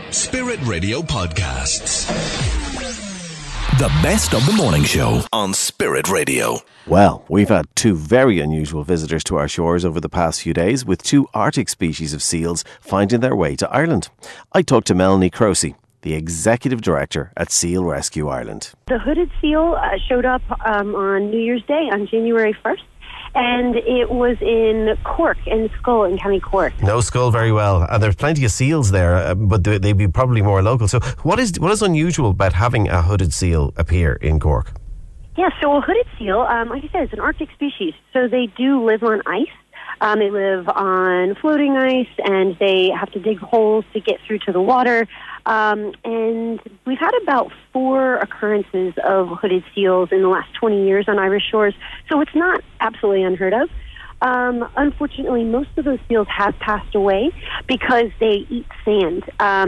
Spirit Radio Podcasts. The best of the morning show on Spirit Radio. Well, we've had two very unusual visitors to our shores over the past few days, with two Arctic species of seals finding their way to Ireland. I talked to Melanie Crosey, the Executive Director at Seal Rescue Ireland. The hooded seal showed up on New Year's Day on January 1st. And it was in Cork, in Schull, in County Cork. Know Schull very well. There's plenty of seals there, but they'd be probably more local. So what is unusual about having a hooded seal appear in Cork? Yeah, so a hooded seal, like I said, it's an Arctic species. So they do live on ice. They live on floating ice, and they have to dig holes to get through to the water. And we've had about 4 occurrences of hooded seals in the last 20 years on Irish shores, so it's not absolutely unheard of. Unfortunately, most of those seals have passed away because they eat sand.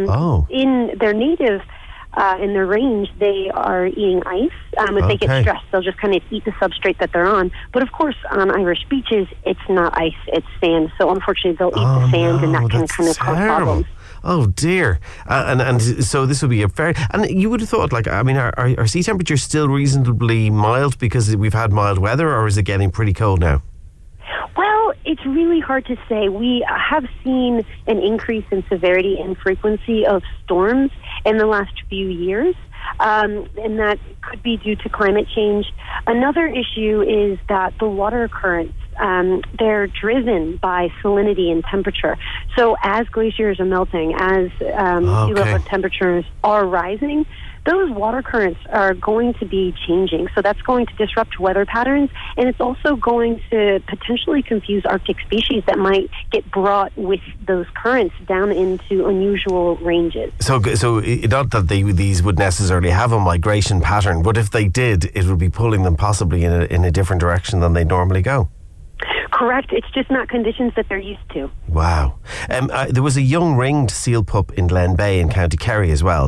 In their native, in their range, they are eating ice. If they get stressed, they'll just kind of eat the substrate that they're on. But of course, on Irish beaches, it's not ice, it's sand. So unfortunately, they'll eat the sand, and that can kind of cause problems. Oh dear! And so this would be a fair. And you would have thought, are sea temperatures still reasonably mild because we've had mild weather, or is it getting pretty cold now? Well, it's really hard to say. We have seen an increase in severity and frequency of storms in the last few years, and that could be due to climate change. Another issue is that the water currents, they're driven by salinity and temperature. So as glaciers are melting, as sea level temperatures are rising, those water currents are going to be changing. So that's going to disrupt weather patterns, and it's also going to potentially confuse Arctic species that might get brought with those currents down into unusual ranges. So not that these would necessarily have a migration pattern, but if they did, it would be pulling them possibly in a different direction than they normally go. Correct. It's just not conditions that they're used to. Wow. There was a young ringed seal pup in Glen Bay in County Kerry as well.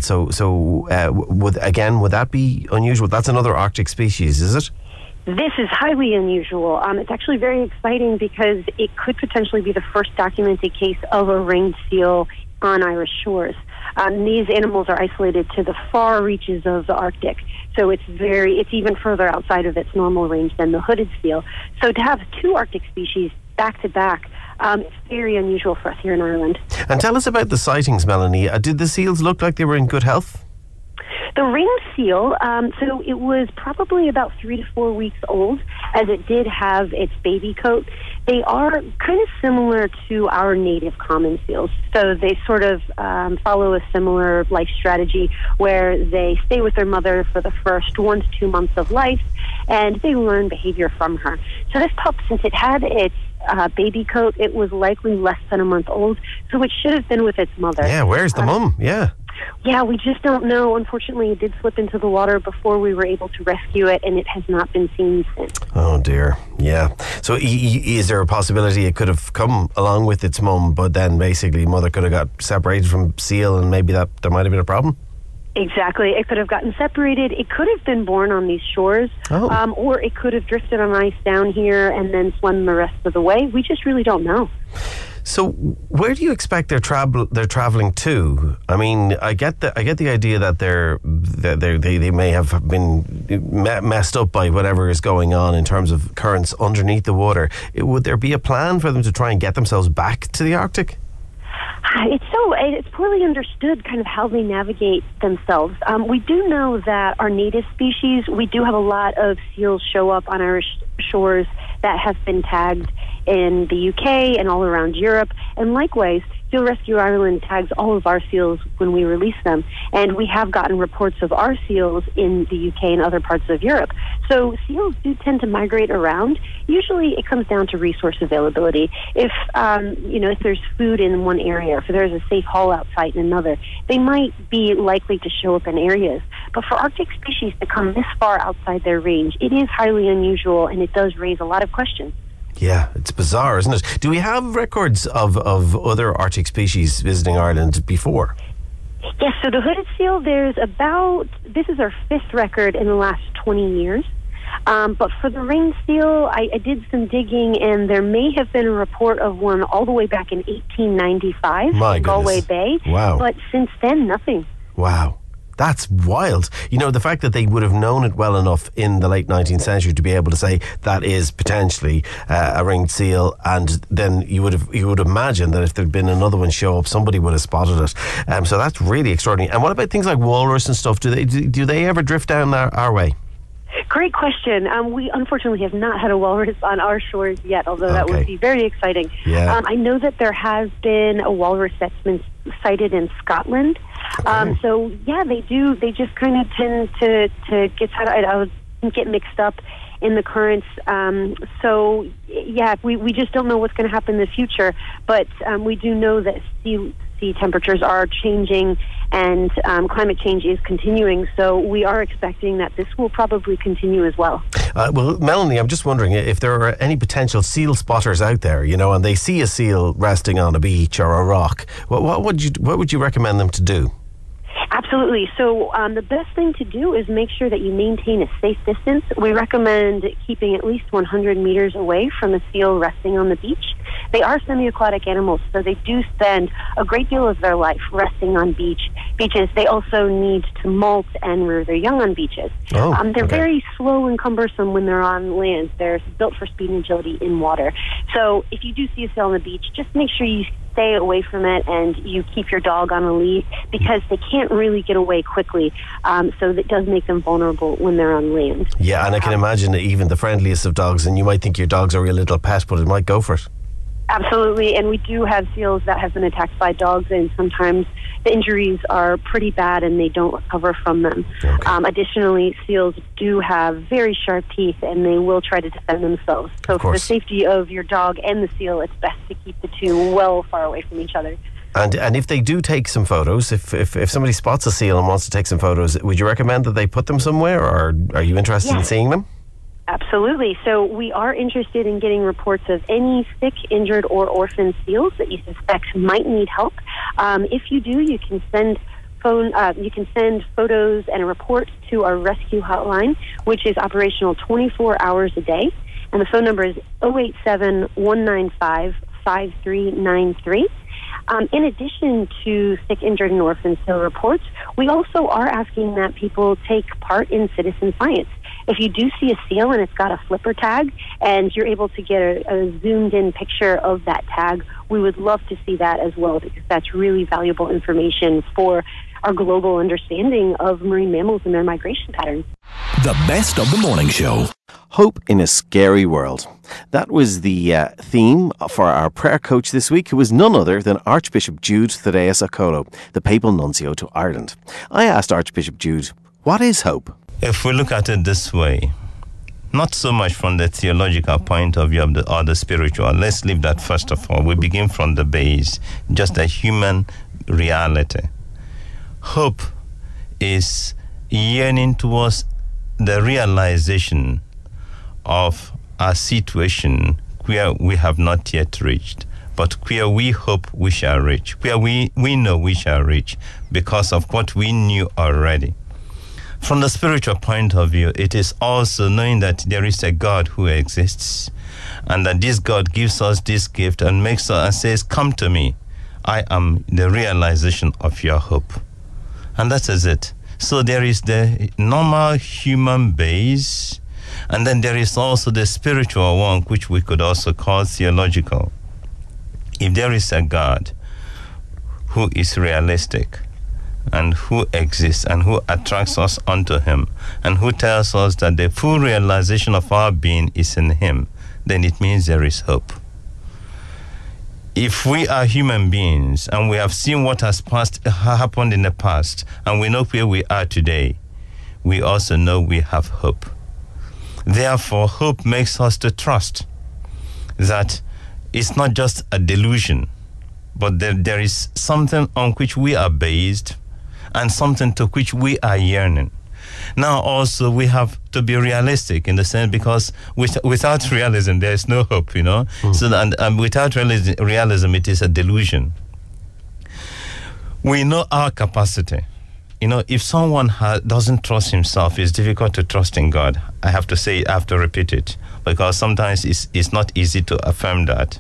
Would that be unusual? That's another Arctic species, is it? This is highly unusual. It's actually very exciting because it could potentially be the first documented case of a ringed seal on Irish shores. These animals are isolated to the far reaches of the Arctic, so it's even further outside of its normal range than the hooded seal. So to have 2 Arctic species back to back, it's very unusual for us here in Ireland. And tell us about the sightings, Melanie. Did the seals look like they were in good health? The ringed seal, so it was probably about 3 to 4 weeks old, as it did have its baby coat. They are kind of similar to our native common seals. So they sort of follow a similar life strategy where they stay with their mother for the first 1 to 2 months of life, and they learn behavior from her. So this pup, since it had its baby coat, it was likely less than a month old, so it should have been with its mother. Yeah, where's the mum? Yeah. Yeah, we just don't know. Unfortunately, it did slip into the water before we were able to rescue it, and it has not been seen since. Oh dear, yeah. So is there a possibility it could have come along with its mum, but then basically mother could have got separated from seal, and maybe that there might have been a problem? Exactly. It could have gotten separated. It could have been born on these shores, or it could have drifted on ice down here and then swum the rest of the way. We just really don't know. So, where do you expect they're traveling to? I mean, I get the idea that they may have been messed up by whatever is going on in terms of currents underneath the water. Would there be a plan for them to try and get themselves back to the Arctic? It's poorly understood kind of how they navigate themselves. We do know that our native species, we do have a lot of seals show up on Irish shores that have been tagged in the UK and all around Europe. And likewise, Seal Rescue Ireland tags all of our seals when we release them. And we have gotten reports of our seals in the UK and other parts of Europe. So seals do tend to migrate around. Usually it comes down to resource availability. If there's food in one area, if there's a safe haul out site in another, they might be likely to show up in areas. But for Arctic species to come this far outside their range, it is highly unusual, and it does raise a lot of questions. Yeah, it's bizarre, isn't it? Do we have records of other Arctic species visiting Ireland before? Yes, so the hooded seal, this is our 5th record in the last 20 years. But for the ringed seal, I did some digging, and there may have been a report of one all the way back in 1895 My in goodness. Galway Bay. Wow. But since then, nothing. Wow. That's wild. You know, the fact that they would have known it well enough in the late 19th century to be able to say that is potentially a ringed seal, and then you would imagine that if there'd been another one show up, somebody would have spotted it. So that's really extraordinary. And what about things like walrus and stuff? Do they ever drift down our way? Great question. We unfortunately have not had a walrus on our shores yet, although that would be very exciting. Yeah. I know that there has been a walrus that's been sighted in Scotland. So yeah, they do. They just kind of tend to get mixed up in the currents. So yeah, we just don't know what's going to happen in the future. But we do know that sea temperatures are changing, and climate change is continuing. So we are expecting that this will probably continue as well. Well, Melanie, I'm just wondering if there are any potential seal spotters out there, you know, and they see a seal resting on a beach or a rock. What would you recommend them to do? Absolutely. So the best thing to do is make sure that you maintain a safe distance. We recommend keeping at least 100 meters away from a seal resting on the beach. They are semi-aquatic animals, so they do spend a great deal of their life resting on beaches. They also need to molt and rear their young on beaches. They're very slow and cumbersome when they're on land. They're built for speed and agility in water. So if you do see a seal on the beach, just make sure you stay away from it and you keep your dog on a lead, because they can't really get away quickly. So that does make them vulnerable when they're on land. Yeah, and I can imagine that even the friendliest of dogs, and you might think your dog's a real little pet, but it might go for it. Absolutely, and we do have seals that have been attacked by dogs, and sometimes the injuries are pretty bad and they don't recover from them. Additionally, seals do have very sharp teeth, and they will try to defend themselves. So for the safety of your dog and the seal, it's best to keep the two well far away from each other. And if they do take some photos, if somebody spots a seal and wants to take some photos, would you recommend that they put them somewhere, or are you interested in seeing them? Absolutely. So we are interested in getting reports of any sick, injured, or orphaned seals that you suspect might need help. If you do, you can send photos and a report to our rescue hotline, which is operational 24 hours a day. And the phone number is 087-195-5393. In addition to sick, injured, and orphan seal reports, we also are asking that people take part in citizen science. If you do see a seal and it's got a flipper tag and you're able to get a zoomed-in picture of that tag, we would love to see that as well, because that's really valuable information for our global understanding of marine mammals and their migration patterns. The best of the morning show. Hope in a scary world. That was the theme for our prayer coach this week, who was none other than Archbishop Jude Thaddeus Okolo, the Papal Nuncio to Ireland. I asked Archbishop Jude, what is hope? If we look at it this way, not so much from the theological point of view or the spiritual, let's leave that first of all. We begin from the base, just a human reality. Hope is yearning towards the realization of a situation where we have not yet reached, but where we hope we shall reach, where we know we shall reach because of what we knew already. From the spiritual point of view, it is also knowing that there is a God who exists, and that this God gives us this gift and makes us and says, "Come to me. I am the realization of your hope." And that is it. So there is the normal human base, and then there is also the spiritual one, which we could also call theological. If there is a God who is realistic, and who exists and who attracts us unto him, and who tells us that the full realization of our being is in him, then it means there is hope. If we are human beings and we have seen what has happened in the past, and we know where we are today, we also know we have hope. Therefore, hope makes us to trust that it's not just a delusion, but that there is something on which we are based and something to which we are yearning. Now also we have to be realistic in the sense, because without realism there is no hope, you know. So and without realism it is a delusion. We know our capacity if someone doesn't trust himself, it's difficult to trust in God. I have to repeat it, because sometimes it's not easy to affirm that.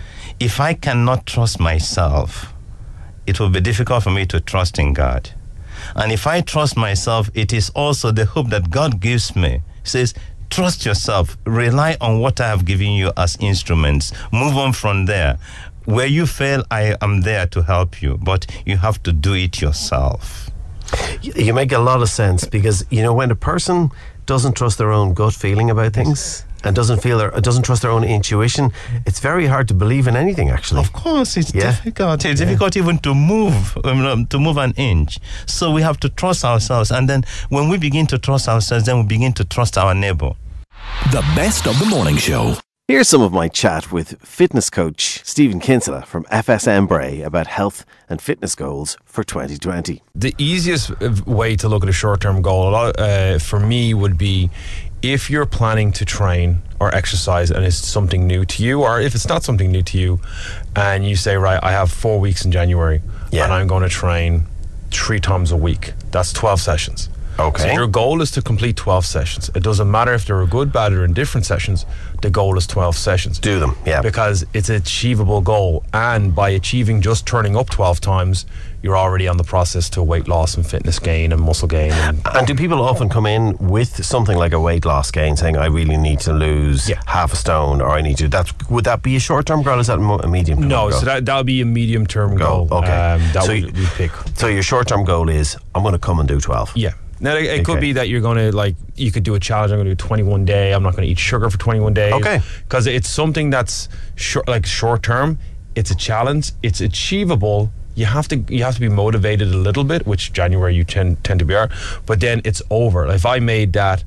If I cannot trust myself, it will be difficult for me to trust in God. And if I trust myself, it is also the hope that God gives me. He says, trust yourself, rely on what I have given you as instruments, move on from there. Where you fail, I am there to help you, but you have to do it yourself. You make a lot of sense, because when a person doesn't trust their own gut feeling about things and doesn't trust their own intuition, it's very hard to believe in anything, actually. Of course, it's difficult. It's difficult even to move an inch. So we have to trust ourselves, and then when we begin to trust ourselves, then we begin to trust our neighbor. The best of the morning show. Here's some of my chat with fitness coach Stephen Kinsella from FSM Bray about health and fitness goals for 2020. The easiest way to look at a short-term goal for me would be if you're planning to train or exercise and it's something new to you, or if it's not something new to you, and you say, right, I have 4 weeks in January and I'm going to train 3 times a week. That's 12 sessions. Okay. So your goal is to complete 12 sessions. It doesn't matter if they're good, bad, or indifferent sessions. The goal is 12 sessions. Do them, yeah. Because it's an achievable goal. And by achieving just turning up 12 times, you're already on the process to weight loss and fitness gain and muscle gain. And do people often come in with something like a weight loss gain, saying, I really need to lose half a stone, or I need to... Would that be a short-term goal, or is that a medium-term goal? No, so that would be a medium-term goal. Okay. We pick. So your short-term goal is, I'm going to come and do 12. Yeah. Now, it could be that you're going to, you could do a challenge. I'm going to do 21 day. I'm not going to eat sugar for 21 days. Okay. Because it's something that's short term. It's a challenge. It's achievable. You have to be motivated a little bit, which January you tend to be. But then it's over. If I made that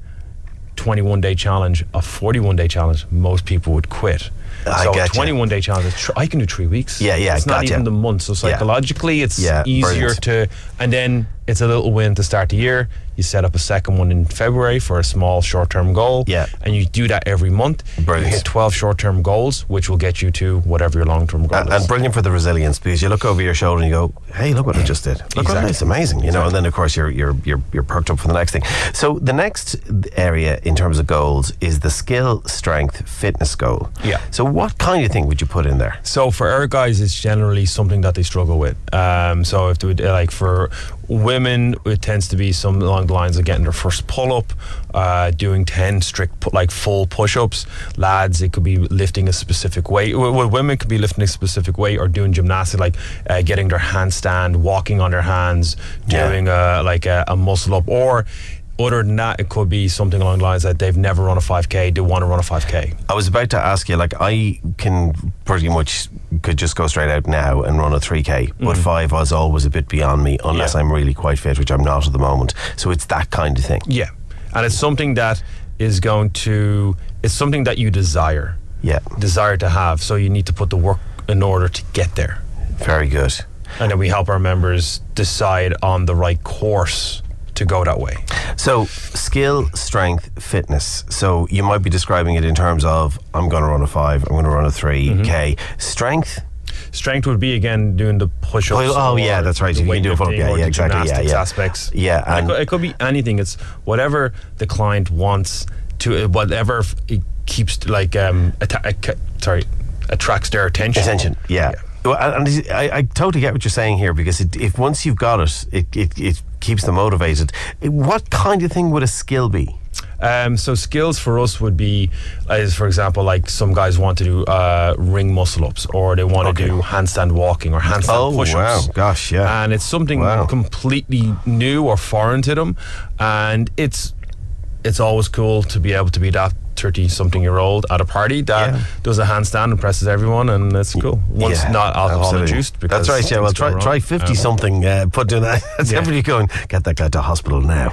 21 day challenge a 41 day challenge, most people would quit. So a 21 day challenge, I can do 3 weeks. Yeah, it's not even the month. So psychologically, it's easier to, and then it's a little win to start the year. You set up a second one in February for a small short-term goal. Yeah. And you do that every month. Brilliant. You hit 12 short-term goals, which will get you to whatever your long-term goal is. And brilliant for the resilience, because you look over your shoulder and you go, hey, look what I just did. Look what it's amazing, and then of course you're perked up for the next thing. So the next area in terms of goals is the skill, strength, fitness goal. Yeah. So what kind of thing would you put in there? So for our guys, it's generally something that they struggle with. So if they would, for women, it tends to be something along the lines of getting their first pull-up, doing 10 strict full push-ups. Lads, it could be lifting a specific weight. Well, women could be lifting a specific weight or doing gymnastics, getting their handstand, walking on their hands, doing a muscle-up. Or other than that, it could be something along the lines that they've never run a 5K, they want to run a 5K. I was about to ask you, I can pretty much could just go straight out now and run a 3K, but 5 was always a bit beyond me, unless I'm really quite fit, which I'm not at the moment. So it's that kind of thing. Yeah, and it's something that is it's something that you desire to have, so you need to put the work in order to get there. Very good. And then we help our members decide on the right course to go that way. So skill, strength, fitness. So you might be describing it in terms of, I'm going to run a 5, I'm going to run a 3K. Strength would be, again, doing the push-ups. That's right. You can do it. Exactly. Aspects. Yeah, and it could be anything. It's whatever the client wants to, whatever it keeps attracts their attention. Yeah. Well, and I totally get what you're saying here, because if once you've got it keeps them motivated. What kind of thing would a skill be? So skills for us would be, for example, some guys want to do ring muscle ups, or they want to do handstand walking or handstand push-ups. Wow, gosh, yeah. And it's something completely new or foreign to them, and it's always cool to be able to be that 30-something-year-old at a party that does a handstand and presses everyone, and it's cool. Once not alcohol induced. That's right. Yeah. Well, try 50-something. Put doing that. That's everybody going. Get that guy to hospital now.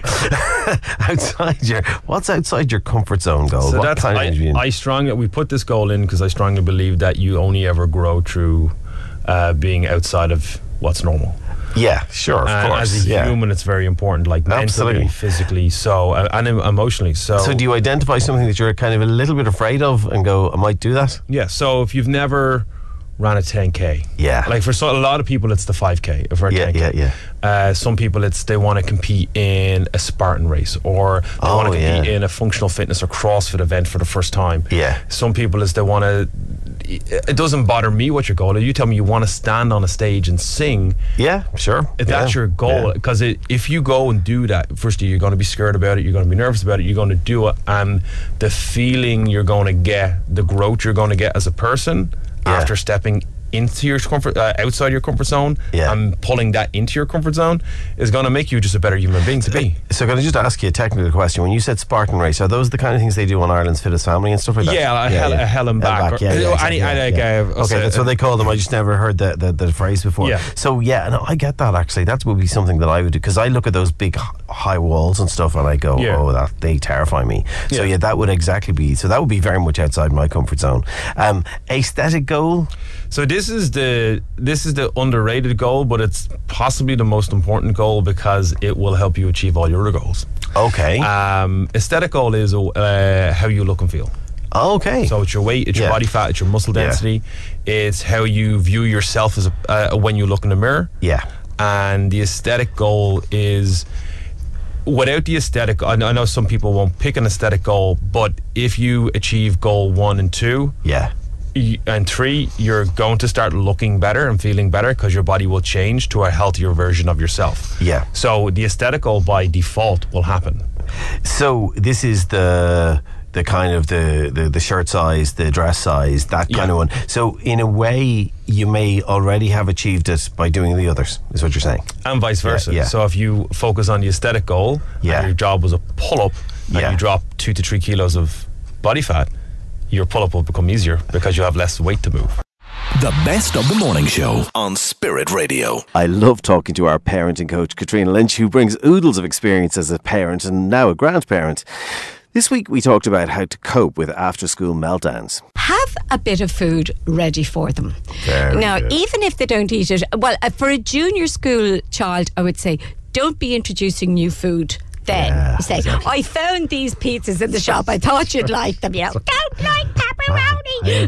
What's outside your comfort zone goal? So what kind we put this goal in because I strongly believe that you only ever grow through being outside of what's normal. Yeah, sure, of course. As a human, it's very important, mentally, physically, and emotionally. So do you identify something that you're kind of a little bit afraid of and go, I might do that? Yeah, so if you've never ran a 10K. Yeah. Like for a lot of people, it's the 5K or 10K. Some people, they want to compete in a Spartan race, or they want to compete in a functional fitness or CrossFit event for the first time. Yeah. Some people, they want to. It doesn't bother me what your goal is. You tell me you want to stand on a stage and sing. Yeah, sure. If that's your goal, because if you go and do that, firstly, you're going to be scared about it, you're going to be nervous about it, you're going to do it, and the feeling you're going to get, the growth you're going to get as a person after stepping into your outside your comfort zone and pulling that into your comfort zone is going to make you just a better human being to be. So can I just ask you a technical question? When you said Spartan race, are those the kind of things they do on Ireland's Fittest Family and stuff like that? A hell and back. Okay, that's what they call them. I just never heard the phrase before. Yeah. So no, I get that actually. That would be something that I would do, because I look at those big high walls and stuff and I go, they terrify me. So that would be very much outside my comfort zone. Aesthetic goal? So this is the underrated goal, but it's possibly the most important goal because it will help you achieve all your other goals. Okay. Aesthetic goal is how you look and feel. Okay. So it's your weight, it's your body fat, it's your muscle density, it's how you view yourself as when you look in the mirror. Yeah. And the aesthetic goal is, without the aesthetic, I know some people won't pick an aesthetic goal, but if you achieve goal 1 and 2, and 3, you're going to start looking better and feeling better because your body will change to a healthier version of yourself. Yeah. So the aesthetic goal by default will happen. So this is the kind of the shirt size, the dress size, that kind of one. So in a way, you may already have achieved it by doing the others, is what you're saying. And vice versa. Yeah. So if you focus on the aesthetic goal, and your job was a pull-up, and you drop 2 to 3 kilos of body fat, your pull-up will become easier because you have less weight to move. The best of the morning show on Spirit Radio. I love talking to our parenting coach, Katrina Lynch, who brings oodles of experience as a parent and now a grandparent. This week we talked about how to cope with after-school meltdowns. Have a bit of food ready for them. Now, even if they don't eat it, for a junior school child, I would say, don't be introducing new food. Then say, I found these pizzas in the shop. I thought you'd like them. Don't like pepperoni.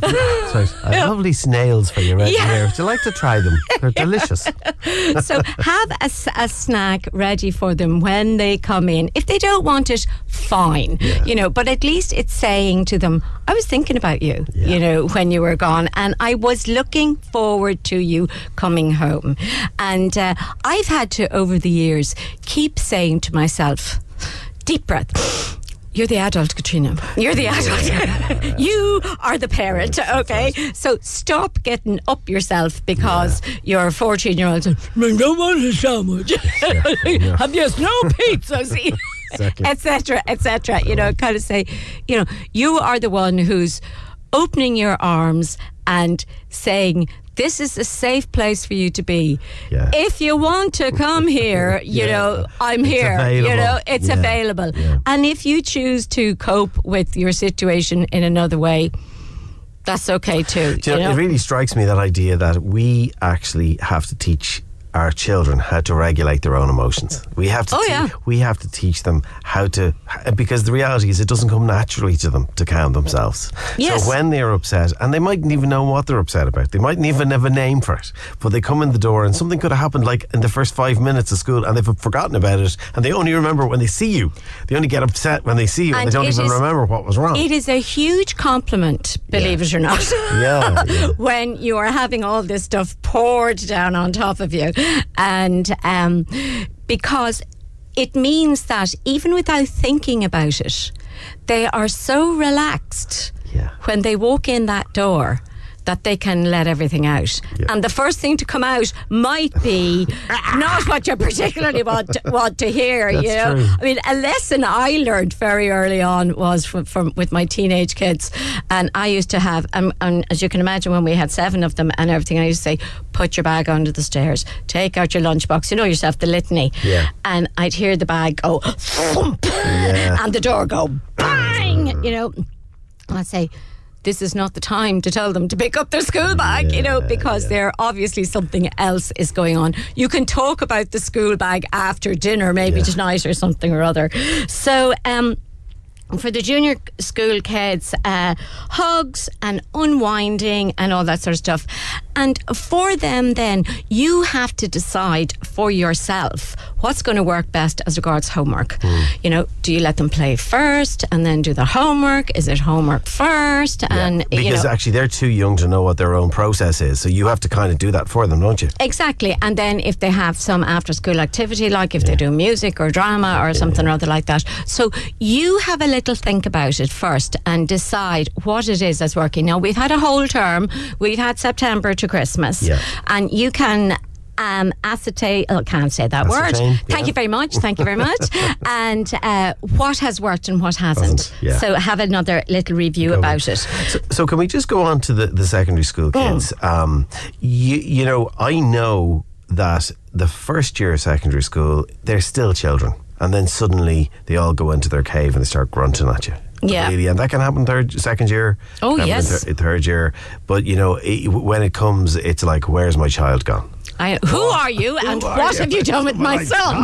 I have lovely snails for you right here. Would you like to try them? They're delicious. So have a snack ready for them when they come in. If they don't want it, fine. But at least it's saying to them, I was thinking about you, when you were gone, and I was looking forward to you coming home. And I've had to, over the years, keep saying to myself, deep breath. You're the adult, Katrina. You're the adult. You are the parent, okay? So stop getting up yourself because your 14-year-old says, I don't want a sandwich. Have you no pizza? See? Etc., etc. Kind of say, you are the one who's opening your arms and saying, this is a safe place for you to be. Yeah. If you want to come here, I'm here. Available. It's available. Yeah. And if you choose to cope with your situation in another way, that's okay too. It really strikes me, that idea that we actually have to teach our children how to regulate their own emotions. We have to we have to teach them how to, because the reality is it doesn't come naturally to them to calm themselves. Yes. So when they're upset, and they mightn't even know what they're upset about, they mightn't even have a name for it, but they come in the door and something could have happened like in the first 5 minutes of school and they've forgotten about it, and they only remember when they see you. They only get upset when they see you, and they don't even remember what was wrong. It is a huge compliment, believe it or not, when you are having all this stuff poured down on top of you. And because it means that even without thinking about it, they are so relaxed when they walk in that door that they can let everything out. Yeah. And the first thing to come out might be not what you particularly want to hear. That's true. I mean, a lesson I learned very early on was from with my teenage kids. And I used to have, and as you can imagine, when we had 7 of them and everything, I used to say, put your bag under the stairs, take out your lunchbox, you know yourself, the litany. Yeah. And I'd hear the bag go thump, and the door go bang, And I'd say, this is not the time to tell them to pick up their school bag, because there obviously something else is going on. You can talk about the school bag after dinner, maybe tonight or something or other. So for the junior school kids, hugs and unwinding and all that sort of stuff. And for them then, you have to decide for yourself what's going to work best as regards homework. You know, do you let them play first and then do the homework? Is it homework first? And because actually they're too young to know what their own process is, so you have to kind of do that for them, don't you? Exactly. And then if they have some after school activity, like if they do music or drama or something or other like that, so you have a little think about it first and decide what it is that's working. Now, we've had a whole term, we've had September to Christmas, and you can ascertain, can't say that word. Thank you very much. And what has worked and what hasn't. So have another little review about it. So can we just go on to the secondary school kids? You know, I know that the first year of secondary school, they're still children. And then suddenly they all go into their cave and they start grunting at you. Yeah. Really. And that can happen second year. Oh, yes. Third year. But, you know, when it comes, it's like, where's my child gone? Who are you and what have you done with my son?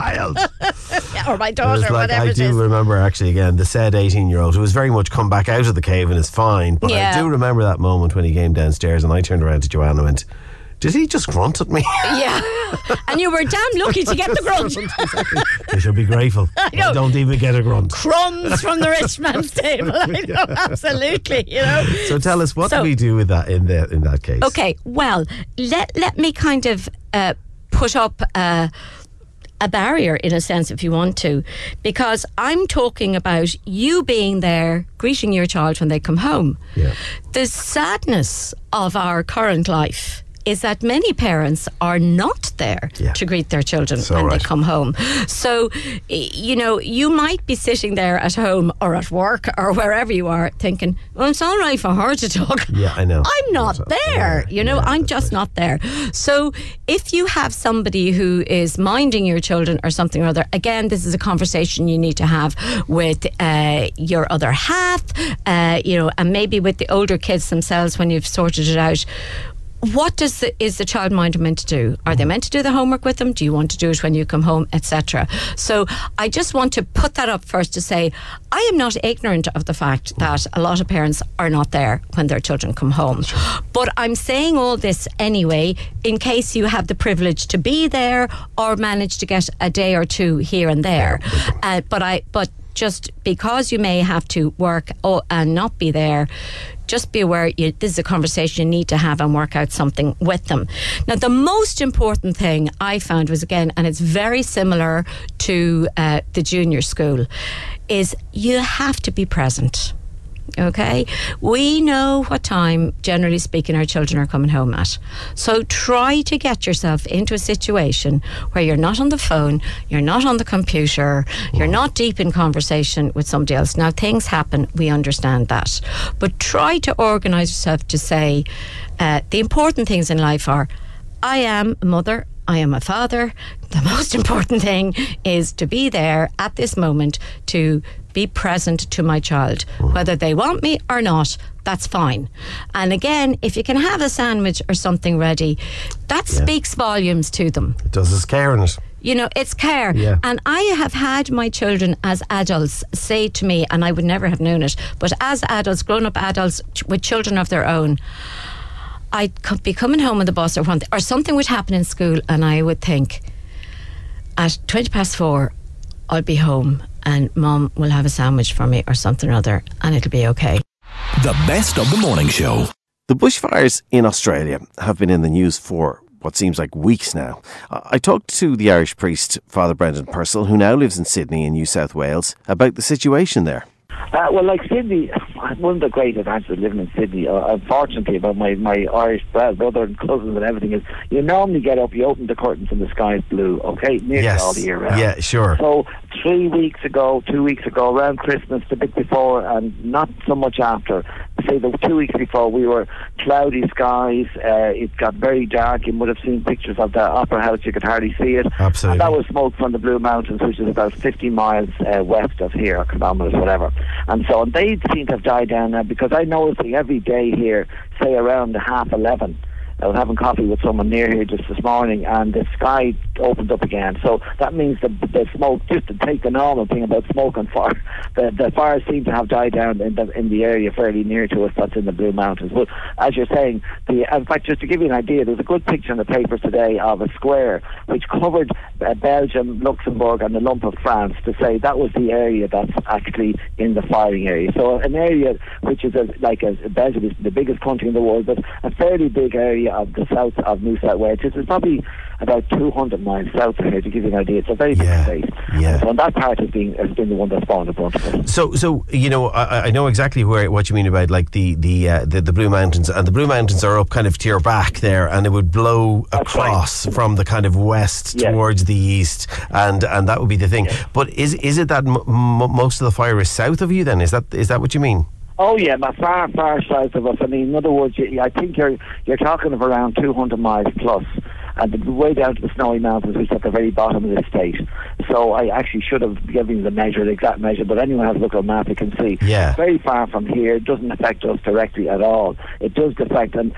Or my daughter, whatever it is. I do remember, actually, again, the said 18-year-old who was very much come back out of the cave and is fine. But I do remember that moment when he came downstairs and I turned around to Joanne and went, did he just grunt at me? Yeah. And you were damn lucky to get the grunt. You should be grateful. I don't even get a grunt. Crumbs from the rich man's table. I know, absolutely. You know. So tell us, what do we do with that in that case? Okay, well, let me kind of put up a barrier, in a sense, if you want to, because I'm talking about you being there, greeting your child when they come home. Yeah. The sadness of our current life is that many parents are not there to greet their children when they come home. So, you know, you might be sitting there at home or at work or wherever you are thinking, well, it's all right for her to talk. Yeah, I know. I'm not there. I'm just not there. So if you have somebody who is minding your children or something or other, again, this is a conversation you need to have with your other half, and maybe with the older kids themselves when you've sorted it out. What is the childminder meant to do? Are they meant to do the homework with them? Do you want to do it when you come home, etc.? So I just want to put that up first to say I am not ignorant of the fact that a lot of parents are not there when their children come home. But I'm saying all this anyway in case you have the privilege to be there or manage to get a day or two here and there. But just because you may have to work and not be there, just be aware this is a conversation you need to have and work out something with them. Now, the most important thing I found was, again, and it's very similar to the junior school, is you have to be present. Okay, we know what time, generally speaking, our children are coming home at. So try to get yourself into a situation where you're not on the phone, you're not on the computer, you're not deep in conversation with somebody else. Now, things happen, we understand that. But try to organise yourself to say, the important things in life are, I am a mother, I am a father. The most important thing is to be there at this moment to be present to my child. Whether they want me or not, that's fine. And again, if you can have a sandwich or something ready, that speaks volumes to them. It does. It's care in it. You know, it's care. Yeah. And I have had my children as adults say to me, and I would never have known it, but as adults, grown-up adults with children of their own, I'd be coming home on the bus or something would happen in school, and I would think, at 4:20, I'll be home and Mum will have a sandwich for me or something or other, and it'll be okay. The best of the morning show. The bushfires in Australia have been in the news for what seems like weeks now. I talked to the Irish priest, Father Brendan Purcell, who now lives in Sydney in New South Wales, about the situation there. Well, like Sydney, one of the great advantages of living in Sydney, unfortunately, about my Irish brother and cousins and everything, is you normally get up, you open the curtains and the sky's blue, okay? Nearly all the year round. Yeah, sure. So 2 weeks ago, around Christmas, the bit before, and not so much after, say the 2 weeks before, we were cloudy skies, it got very dark. You would have seen pictures of the Opera House, you could hardly see it. Absolutely. And that was smoke from the Blue Mountains, which is about 50 miles west of here, or kilometres, whatever. And so they seem to have died down now, because I notice every day here, say around 11:30, I was having coffee with someone near here just this morning, and the sky opened up again. So that means the smoke, just to take the normal thing about smoke and fire, the fires seem to have died down in the area fairly near to us. That's in the Blue Mountains. But as you're saying, in fact, just to give you an idea, there's a good picture in the papers today of a square which covered Belgium, Luxembourg, and the lump of France, to say that was the area that's actually in the firing area. So an area which is Belgium is the biggest country in the world, but a fairly big area of the south of New South Wales. It's probably about 200 miles south of here, to give you an idea. It's a very big space. Yeah. So that part has been the one that's spawned a bunch of it. So you know, I know exactly what you mean about like the Blue Mountains, and the Blue Mountains are up kind of to your back there, and it would blow across from the kind of west towards the east, and that would be the thing. Yeah. But is it that most of the fire is south of you then? Is that what you mean? Oh yeah, but far south of us. I mean, in other words, I think you're talking of around 200 miles plus, and way down to the Snowy Mountains, which is at the very bottom of the state. So I actually should have given you the exact measure, but anyone has a look at a map, you can see. Yeah. Very far from here. It doesn't affect us directly at all. It does affect, and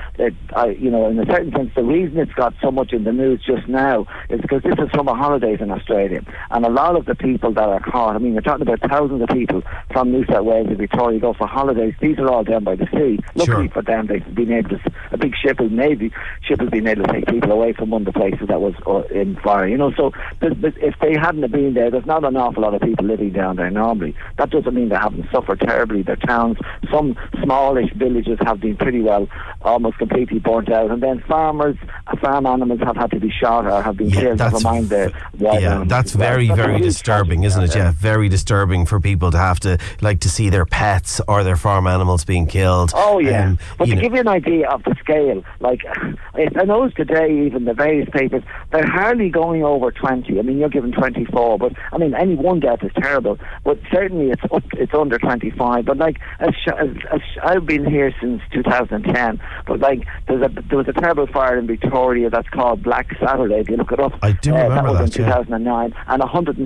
in a certain sense, the reason it's got so much in the news just now is because this is summer holidays in Australia, and a lot of the people that are caught, I mean, you're talking about thousands of people from New South Wales and Victoria go for holidays. These are all down by the sea. Luckily for them, they've been able to, a big ship, a Navy ship has been able to take people away from one of the places that was in fire, you know. So if they hadn't been there, there's not an awful lot of people living down there normally. That doesn't mean they haven't suffered terribly. Their towns, some smallish villages have been pretty well, almost completely burnt out, and then farm animals have had to be shot or have been killed, never mind their wild animals. That's very disturbing, isn't it? Yeah, very disturbing for people to have to see their pets or their farm animals being killed. Oh yeah, but to give you an idea of the scale, like I know today even the various papers, they're hardly going over 20. I mean, you're given 24, but I mean, any one death is terrible, but certainly it's under 25. But like, as I've been here since 2010, but like there was a terrible fire in Victoria that's called Black Saturday. If you look it up, I do remember that was in 2009, and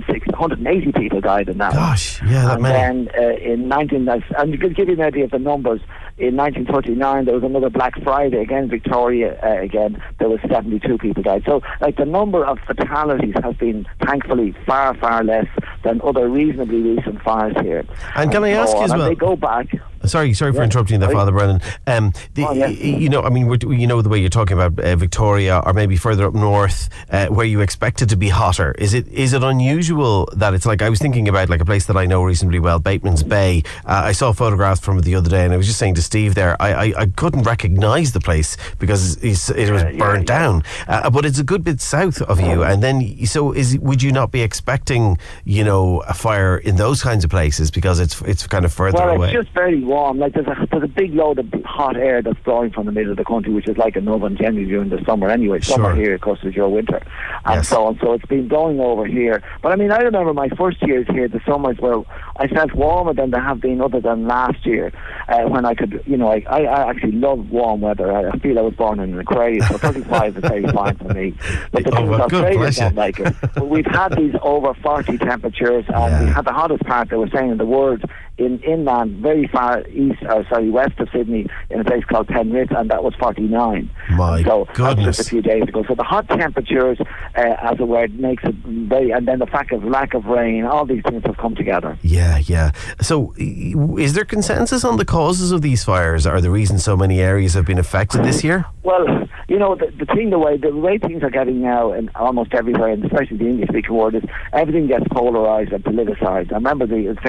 180 people died in that. Gosh, yeah, that many. And then and to give you an idea of the numbers, in 1939 there was another Black Friday again, Victoria again. There was 72 people died. So like the number of fatalities has been thankfully far less than other reasonably recent fires here. And can I ask you as well? They go back. Sorry for interrupting there, Father Brennan. You know, I mean, you know the way you're talking about Victoria, or maybe further up north, where you expect it to be hotter. Is it unusual that it's like, I was thinking about like a place that I know reasonably well, Bateman's Bay. I saw photographs from it the other day, and I was just saying to Steve there, I couldn't recognise the place because it was burnt down. But it's a good bit south of you, and then would you not be expecting, you know, a fire in those kinds of places because it's kind of further away? Well, it's just very warm. Like there's a big load of hot air that's blowing from the middle of the country, which is like an oven generally during the summer anyway. Summer here, of course, is your winter, and so on. So it's been blowing over here. But I mean, I remember my first years here, the summers where I felt warmer than they have been, other than last year, when I could, you know, I actually love warm weather. I feel I was born in an Aquarius, so 35 is very fine for me. But the Australians don't like it. But we've had these over 40 temperatures, and we had the hottest part, they were saying in the world, in inland, very far west of Sydney, in a place called Penrith, and that was 49. My goodness. That was just a few days ago. So the hot temperatures, as it were, makes it very, and then the fact of lack of rain, all these things have come together. Yeah. So is there consensus on the causes of these fires? Are the reasons so many areas have been affected this year? Well, you know, the way things are getting now, and almost everywhere, and especially the English-speaking world, is everything gets polarised and politicised. I remember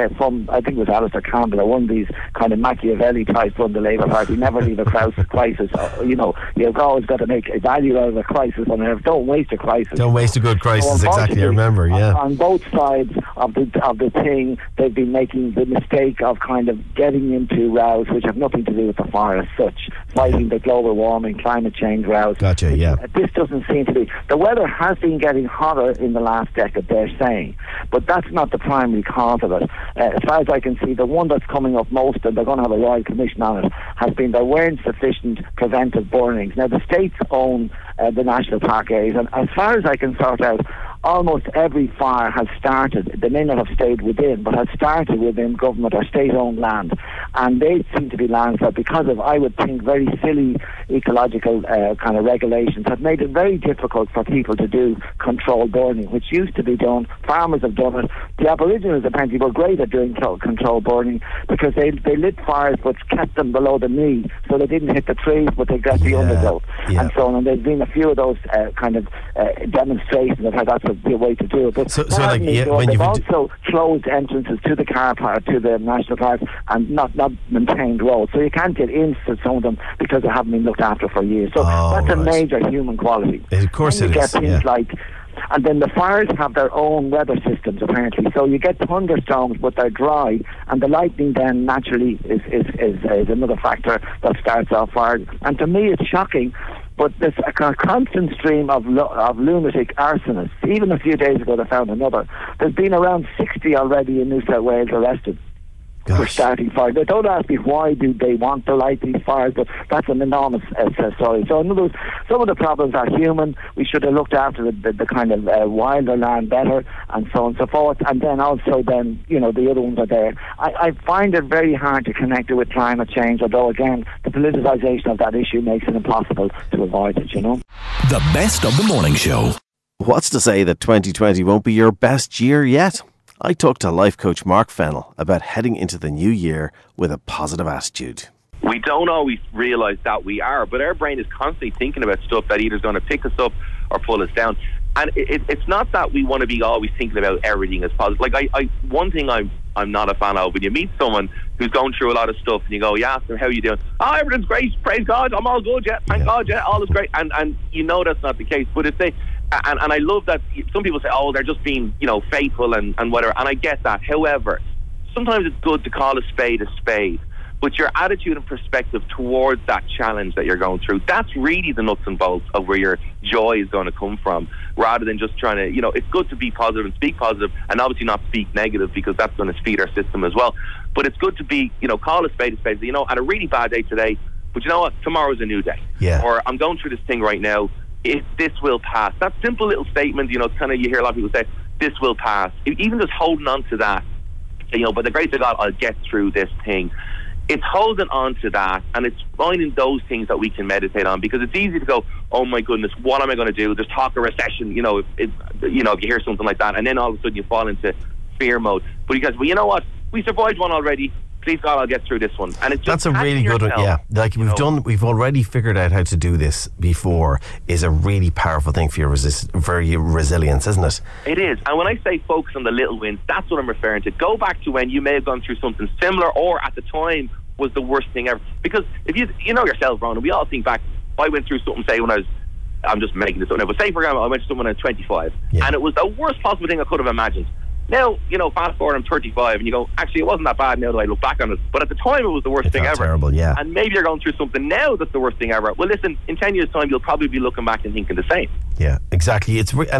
I think it was Alistair Campbell, or one of these kind of Machiavelli type from the Labour Party, never leave a crisis. You know, you've always got to make a value out of a crisis, and don't waste a crisis. Don't waste a good crisis, exactly, I remember, On both sides of the thing, they've been making the mistake of kind of getting into rows which have nothing to do with the fire as such, fighting the global warming, climate change rows. Gotcha, yeah. This doesn't seem to be. The weather has been getting hotter in the last decade, they're saying, but that's not the primary cause of it. As far as I can see, the one that's coming up most, and they're going to have a Royal Commission on it, has been there weren't sufficient preventive burnings. Now, the states own the national park areas, and as far as I can sort out, almost every fire has started, they may not have stayed within, but has started within government or state-owned land. And they seem to be lands that, because of, I would think, very silly ecological kind of regulations, have made it very difficult for people to do controlled burning, which used to be done. Farmers have done it. The Aboriginals apparently were great at doing controlled burning, because they lit fires but kept them below the knee, so they didn't hit the trees, but they got the undergrowth, and so on. And there's been a few of those kind of demonstrations of how that's the way to do it. But they've also closed entrances to the car park, to the national parks, and not maintained roads, so you can't get into some of them because they haven't been looked after for years. So that's a major human quality. Of course, it is. Things like. And then the fires have their own weather systems, apparently. So you get thunderstorms, but they're dry, and the lightning then naturally is another factor that starts off fires. And to me, it's shocking, but there's a constant stream of lunatic arsonists. Even a few days ago, they found another. There's been around 60 already in New South Wales arrested for starting fires. They don't ask me why do they want to light these fires, but that's an enormous story. So in other words, some of the problems are human. We should have looked after the kind of wilder land better, and so on and so forth. And then also the other ones are there. I find it very hard to connect it with climate change, although again, the politicisation of that issue makes it impossible to avoid it, The Best of the Morning Show. What's to say that 2020 won't be your best year yet? I talked to life coach Mark Fennell about heading into the new year with a positive attitude. We don't always realise that we are, but our brain is constantly thinking about stuff that either is going to pick us up or pull us down. And it's not that we want to be always thinking about everything as positive. Like one thing I'm not a fan of, when you meet someone who's going through a lot of stuff and you go, yeah, so how are you doing? Oh, everything's great, praise God, I'm all good, yeah, thank God, yeah, all is great. And you know that's not the case. But if they, and I love that some people say, oh, they're just being, faithful and whatever, and I get that. However, sometimes it's good to call a spade, but your attitude and perspective towards that challenge that you're going through, that's really the nuts and bolts of where your joy is going to come from, rather than just trying to, it's good to be positive and speak positive, and obviously not speak negative, because that's going to feed our system as well. But it's good to be, call a spade, I had a really bad day today, but you know what, tomorrow's a new day. Yeah. Or I'm going through this thing right now, this will pass. That simple little statement, it's kind of, you hear a lot of people say, this will pass. Even just holding on to that, by the grace of God, I'll get through this thing. It's holding on to that, and it's finding those things that we can meditate on, because it's easy to go, oh my goodness, what am I going to do? There's talk of recession, if you hear something like that, and then all of a sudden you fall into fear mode. But you guys, well, you know what? We survived one already. Please God, I'll get through this one. And it's just, that's a really good one. Yeah, like we've already figured out how to do this before. Is a really powerful thing for your resilience, isn't it? It is. And when I say focus on the little wins, that's what I'm referring to. Go back to when you may have gone through something similar, or at the time was the worst thing ever. Because if you know yourself, Ronan, we all think back. I went through something, say, when I'm just making this up now, but say, for example, I went to someone at 25, and it was the worst possible thing I could have imagined. Now, fast forward, I'm 35, and you go, actually, it wasn't that bad now that I look back on it. But at the time, it was the worst thing ever. Terrible, yeah. And maybe you're going through something now that's the worst thing ever. Well, listen, in 10 years' time, you'll probably be looking back and thinking the same. Yeah, exactly.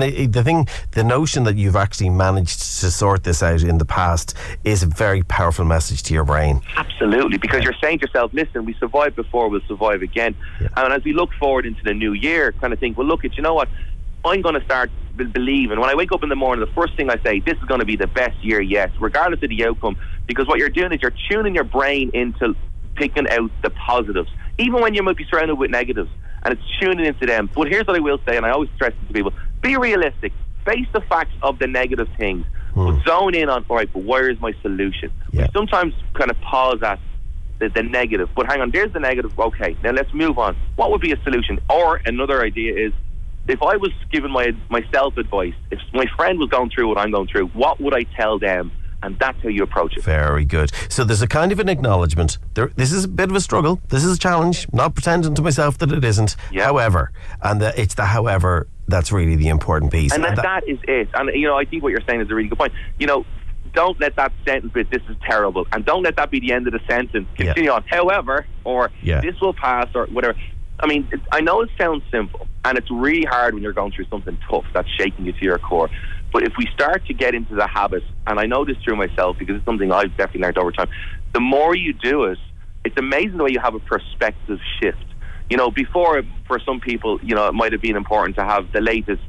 The notion that you've actually managed to sort this out in the past is a very powerful message to your brain. Absolutely, because you're saying to yourself, listen, we survived before, we'll survive again. Yeah. And as we look forward into the new year, kind of think, well, look, you know what? I'm going to start believing. When I wake up in the morning, the first thing I say, this is going to be the best year yet, regardless of the outcome, because what you're doing is you're tuning your brain into picking out the positives, even when you might be surrounded with negatives, and it's tuning into them. But here's what I will say, and I always stress it to people: be realistic, face the facts of the negative things, but zone in on, all right, but where is my solution? Yeah. We sometimes kind of pause at the negative, but hang on, there's the negative, okay, now let's move on. What would be a solution? Or another idea is, if I was giving myself advice, if my friend was going through what I'm going through, what would I tell them? And that's how you approach it. Very good. So there's a kind of an acknowledgement. This is a bit of a struggle. This is a challenge. Not pretending to myself that it isn't. Yeah. However, and it's the however that's really the important piece. And that is it. And I think what you're saying is a really good point. Don't let that sentence be, this is terrible, and don't let that be the end of the sentence. Continue on. However, or this will pass, or whatever. I mean, I know it sounds simple, and it's really hard when you're going through something tough that's shaking you to your core. But if we start to get into the habit, and I know this through myself because it's something I've definitely learned over time, the more you do it, it's amazing the way you have a perspective shift. Before, for some people, it might have been important to have the latest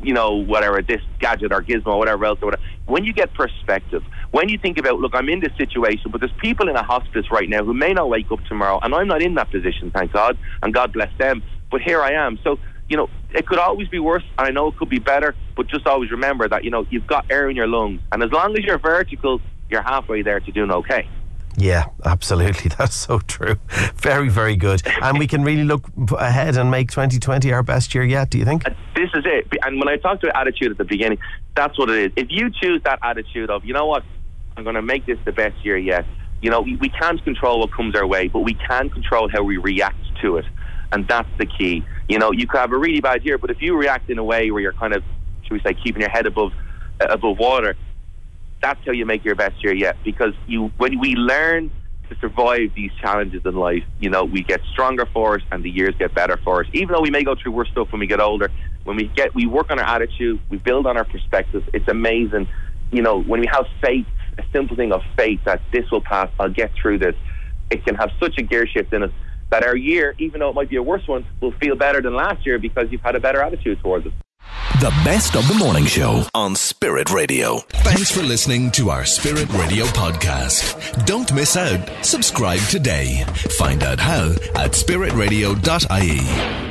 whatever, this gadget or gizmo or whatever else, or whatever. When you get perspective, when you think about, look, I'm in this situation, but there's people in a hospice right now who may not wake up tomorrow, and I'm not in that position, thank God, and God bless them, but here I am. So, it could always be worse, and I know it could be better, but just always remember that, you've got air in your lungs, and as long as you're vertical, you're halfway there to doing okay. Yeah, absolutely. That's so true. Very, very good. And we can really look ahead and make 2020 our best year yet, do you think? This is it. And when I talked about attitude at the beginning, that's what it is. If you choose that attitude of, you know what, I'm going to make this the best year yet. We can't control what comes our way, but we can control how we react to it. And that's the key. You could have a really bad year, but if you react in a way where you're kind of, should we say, keeping your head above water, that's how you make your best year yet. Because when we learn to survive these challenges in life, we get stronger for it, and the years get better for us. Even though we may go through worse stuff when we get older, when we work on our attitude, we build on our perspective. It's amazing. When we have faith, a simple thing of faith that this will pass, I'll get through this, it can have such a gear shift in us that our year, even though it might be a worse one, will feel better than last year because you've had a better attitude towards it. The best of the morning show on Spirit Radio. Thanks for listening to our Spirit Radio podcast. Don't miss out. Subscribe today. Find out how at spiritradio.ie.